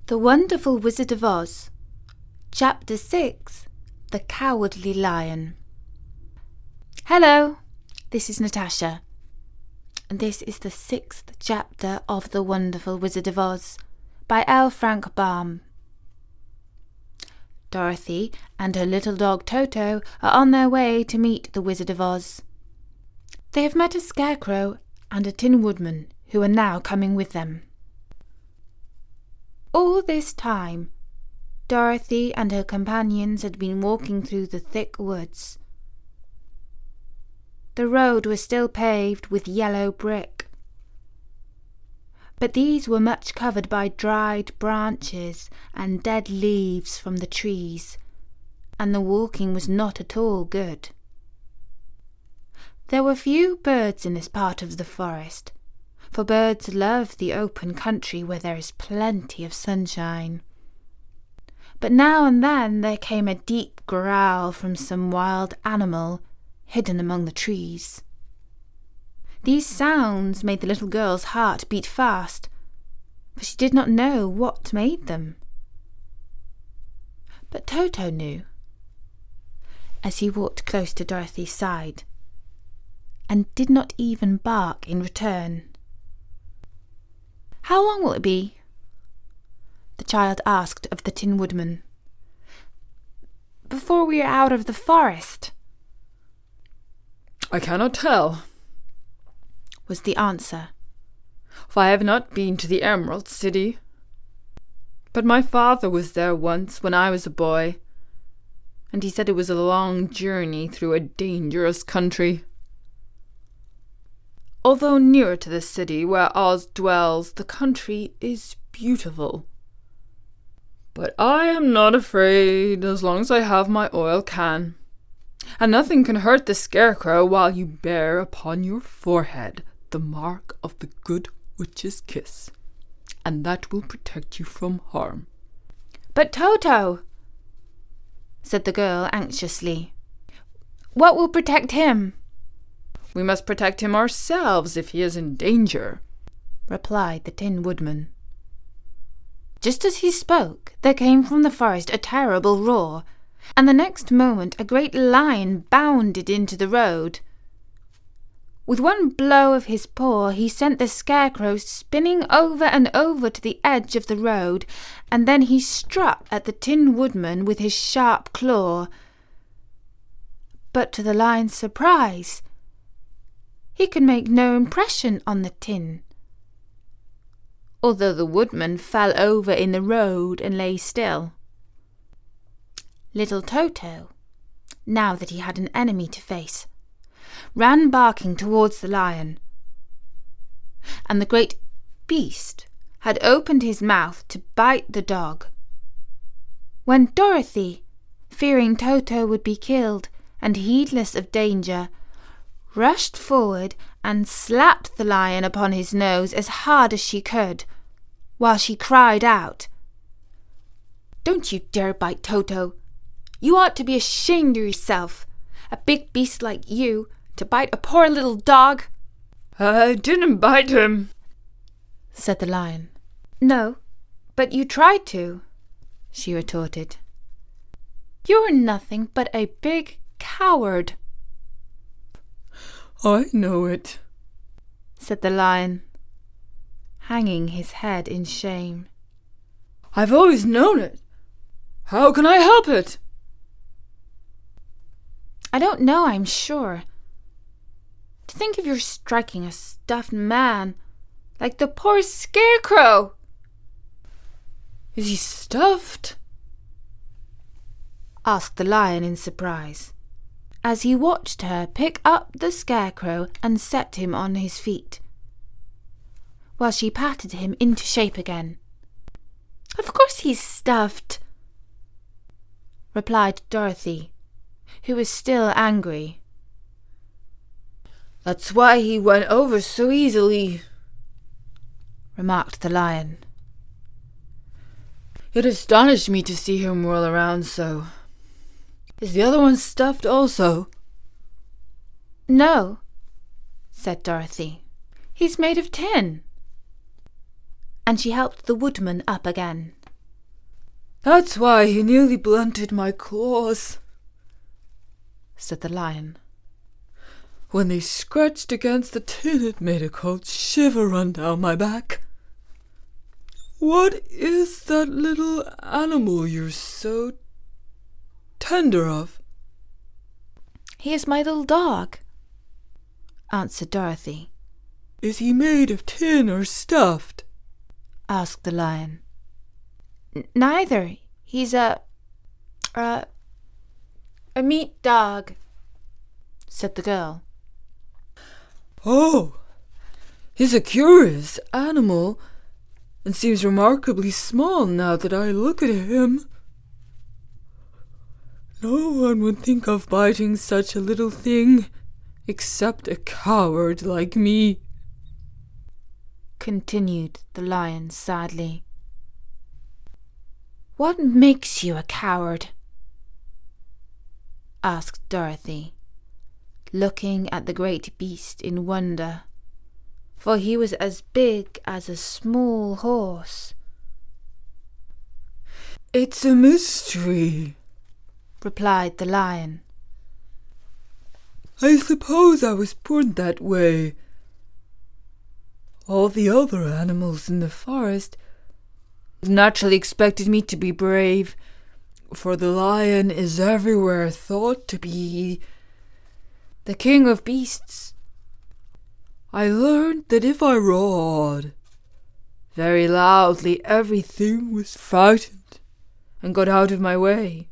The Wonderful Wizard of Oz, Chapter 6, The Cowardly Lion. Hello, this is Natasha, and this is the 6th chapter of The Wonderful Wizard of Oz by L. Frank Baum. Dorothy and her little dog Toto are on their way to meet the Wizard of Oz. They have met a Scarecrow and a Tin Woodman who are now coming with them. All this time, Dorothy and her companions had been walking through the thick woods. The road was still paved with yellow brick, but these were much covered by dried branches and dead leaves from the trees, and the walking was not at all good. There were few birds in this part of the forest, for birds love the open country where there is plenty of sunshine. But now and then there came a deep growl from some wild animal hidden among the trees. These sounds made the little girl's heart beat fast, for she did not know what made them. But Toto knew, as he walked close to Dorothy's side, and did not even bark in return. "How long will it be?" the child asked of the Tin Woodman. "Before we are out of the forest?" "I cannot tell," was the answer, "for I have not been to the Emerald City. But my father was there once when I was a boy, and he said it was a long journey through a dangerous country. Although nearer to the city where Oz dwells, the country is beautiful. But I am not afraid as long as I have my oil can, and nothing can hurt the Scarecrow while you bear upon your forehead the mark of the Good Witch's kiss, and that will protect you from harm." "But Toto," said the girl anxiously, "what will protect him?" "We must protect him ourselves if he is in danger," replied the Tin Woodman. Just as he spoke, there came from the forest a terrible roar, and the next moment a great lion bounded into the road. With one blow of his paw he sent the Scarecrow spinning over and over to the edge of the road, and then he struck at the Tin Woodman with his sharp claw. But to the lion's surprise, he could make no impression on the tin, although the woodman fell over in the road and lay still. Little Toto, now that he had an enemy to face, ran barking towards the lion, and the great beast had opened his mouth to bite the dog, when Dorothy, fearing Toto would be killed and heedless of danger, rushed forward and slapped the lion upon his nose as hard as she could, while she cried out, "Don't you dare bite Toto! You ought to be ashamed of yourself, a big beast like you, to bite a poor little dog." "I didn't bite him," said the lion. "No, but you tried to," she retorted. "You're nothing but a big coward." "I know it," said the lion, hanging his head in shame. "I've always known it. How can I help it?" "I don't know, I'm sure. To think of your striking a stuffed man like the poor Scarecrow." "Is he stuffed?" asked the lion in surprise, as he watched her pick up the Scarecrow and set him on his feet, while she patted him into shape again. "Of course he's stuffed," replied Dorothy, who was still angry. "That's why he went over so easily," remarked the lion. "It astonished me to see him whirl around so. Is the other one stuffed also?" "No," said Dorothy. "He's made of tin." And she helped the woodman up again. That's why he nearly blunted my claws, said the lion. When they scratched against the tin, it made a cold shiver run down my back. What is that little animal you're so tender of? He is my little dog, answered Dorothy. Is he made of tin or stuffed? Asked the lion. Neither. He's a meat dog, said the girl. Oh, he's a curious animal, and seems remarkably small now that I look at him. No one would think of biting such a little thing, except a coward like me, continued the lion sadly. What makes you a coward? Asked Dorothy, looking at the great beast in wonder, for he was as big as a small horse. It's a mystery, replied the lion. I suppose I was born that way. All the other animals in the forest naturally expected me to be brave, for the lion is everywhere thought to be the king of beasts. I learned that if I roared very loudly, everything was frightened and got out of my way.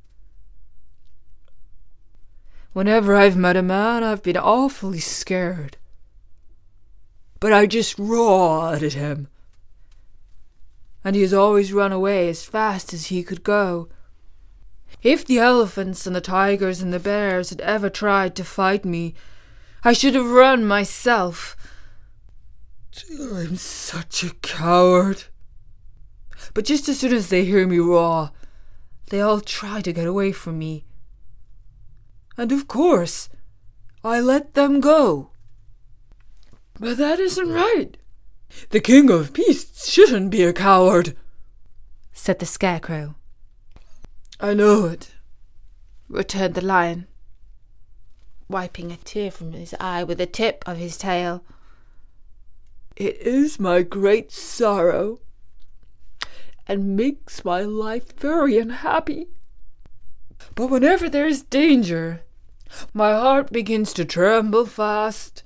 Whenever I've met a man, I've been awfully scared, but I just roared at him, and he has always run away as fast as he could go. If the elephants and the tigers and the bears had ever tried to fight me, I should have run myself. I'm such a coward. But just as soon as they hear me roar, they all try to get away from me. And of course, I let them go. But that isn't right. The king of beasts shouldn't be a coward, said the Scarecrow. I know it, returned the lion, wiping a tear from his eye with the tip of his tail. It is my great sorrow, and makes my life very unhappy. But whenever there is danger, my heart begins to tremble fast.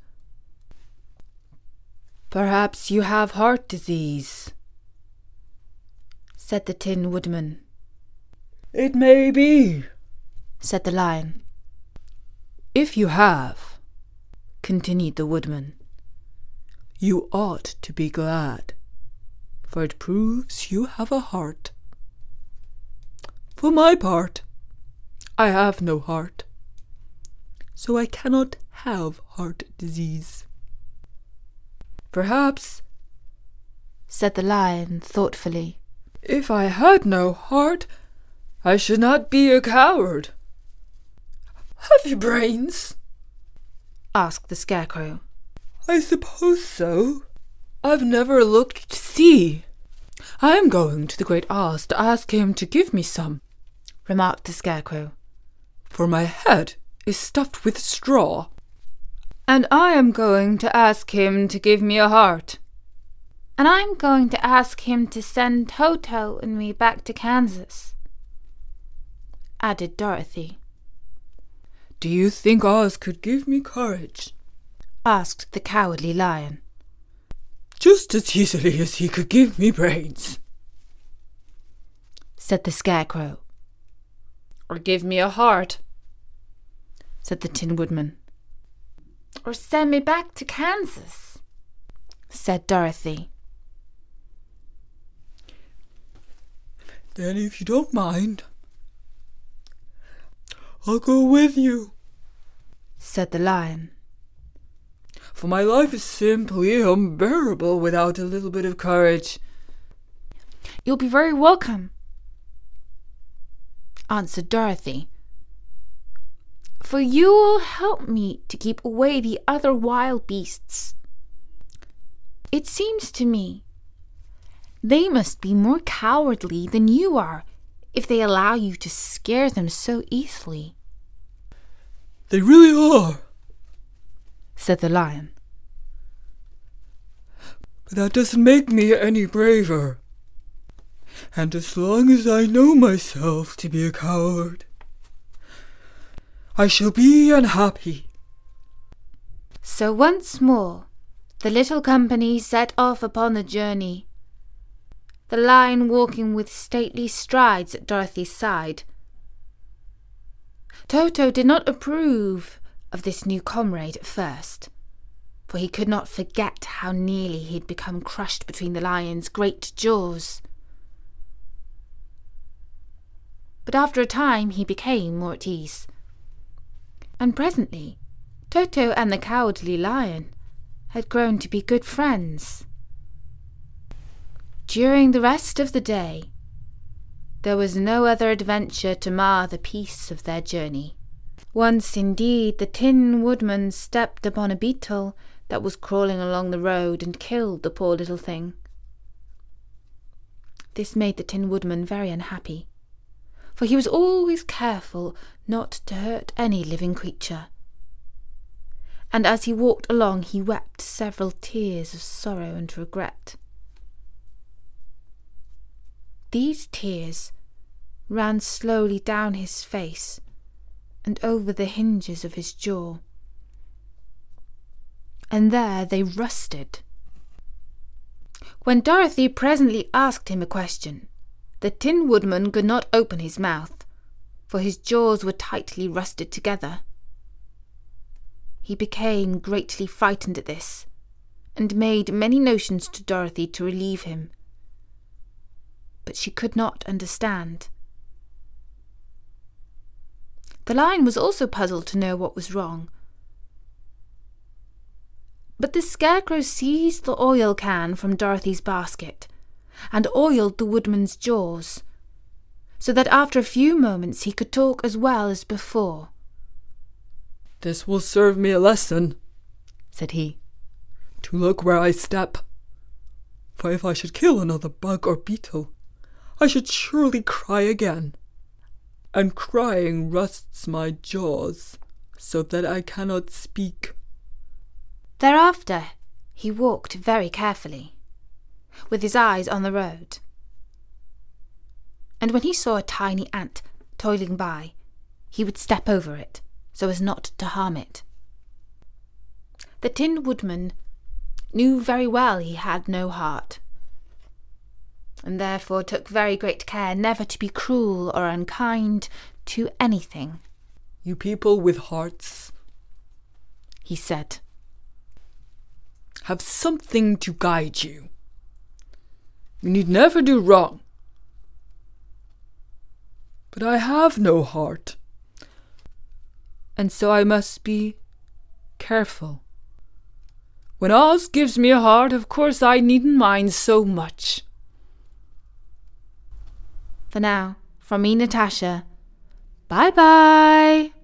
Perhaps you have heart disease, said the Tin Woodman. It may be, said the lion. If you have, continued the woodman, you ought to be glad, for it proves you have a heart. For my part, I have no heart, so I cannot have heart disease. Perhaps, said the lion thoughtfully, if I had no heart, I should not be a coward. Have you brains? asked the Scarecrow. I suppose so. I've never looked to see. I am going to the Great Oz to ask him to give me some, remarked the Scarecrow, for my head is stuffed with straw. And I am going to ask him to give me a heart. And I'm going to ask him to send Toto and me back to Kansas, added Dorothy. Do you think Oz could give me courage? Asked the Cowardly Lion. Just as easily as he could give me brains, said the Scarecrow. Or give me a heart, said the Tin Woodman. Or send me back to Kansas, said Dorothy. Then if you don't mind, I'll go with you, said the lion. For my life is simply unbearable without a little bit of courage. You'll be very welcome, answered Dorothy. For you will help me to keep away the other wild beasts. It seems to me they must be more cowardly than you are if they allow you to scare them so easily. They really are, said the lion. But that doesn't make me any braver. And as long as I know myself to be a coward, I shall be unhappy. So once more, the little company set off upon the journey, the lion walking with stately strides at Dorothy's side. Toto did not approve of this new comrade at first, for he could not forget how nearly he had become crushed between the lion's great jaws. But after a time he became more at ease, and presently Toto and the Cowardly Lion had grown to be good friends. During the rest of the day, there was no other adventure to mar the peace of their journey. Once, indeed, the Tin Woodman stepped upon a beetle that was crawling along the road and killed the poor little thing. This made the Tin Woodman very unhappy, for he was always careful not to hurt any living creature. And as he walked along he wept several tears of sorrow and regret. These tears ran slowly down his face and over the hinges of his jaw, and there they rusted. When Dorothy presently asked him a question, the Tin Woodman could not open his mouth, for his jaws were tightly rusted together. He became greatly frightened at this, and made many notions to Dorothy to relieve him. But she could not understand. The lion was also puzzled to know what was wrong. But the Scarecrow seized the oil can from Dorothy's basket and oiled the woodman's jaws, so that after a few moments he could talk as well as before. "This will serve me a lesson," said he, "to look where I step. For if I should kill another bug or beetle, I should surely cry again. And crying rusts my jaws, so that I cannot speak." Thereafter he walked very carefully, with his eyes on the road. And when he saw a tiny ant toiling by, he would step over it, so as not to harm it. The Tin Woodman knew very well he had no heart, and therefore took very great care never to be cruel or unkind to anything. "You people with hearts," he said, "have something to guide you. You need never do wrong. But I have no heart, and so I must be careful. When Oz gives me a heart, of course I needn't mind so much." For now, from me, Natasha, bye-bye!